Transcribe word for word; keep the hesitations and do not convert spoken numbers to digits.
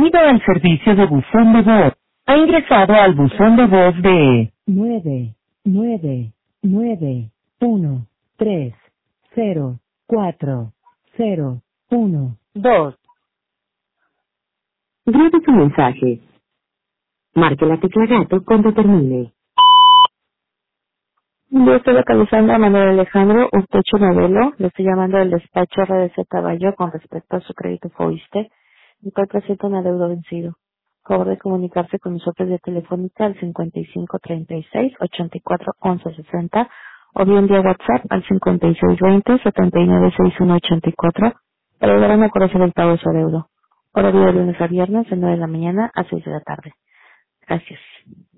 Bienvenido al servicio de buzón de voz. Ha ingresado al buzón de voz de nueve nueve nueve uno tres cero cuatro cero uno dos. Grabe su mensaje. Marque la tecla gato cuando termine. Yo estoy localizando a Manuel Alejandro Ustecho Novelo. Le estoy llamando del despacho R D C Caballo con respecto a su crédito FOISTE, el cual presenta un adeudo vencido. Favor de comunicarse con nosotros vía telefónica al cincuenta y cinco treinta y seis ochenta y cuatro once sesenta o bien vía WhatsApp al cincuenta y seis veinte setenta y nueve sesenta y uno ochenta y cuatro para ayudar a conocer el pago de su adeudo. Horario de lunes a viernes de nueve de la mañana a seis de la tarde. Gracias.